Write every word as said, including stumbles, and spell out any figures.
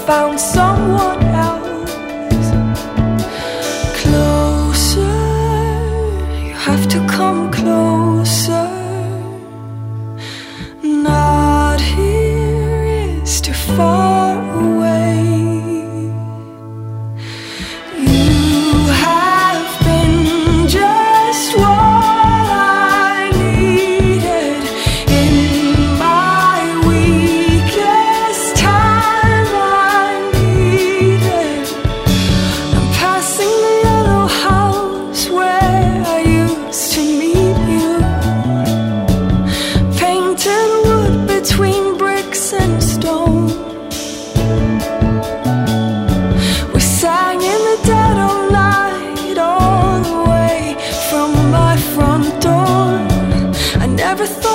found someone else. Closer, you have to come closer. Not here is too far away. You have been just what I needed in my weakest time. I needed. I'm passing the yellow house where I used to meet you. Painted wood between bricks and stone. We sang in the dead of night all the way from my front door. I never thought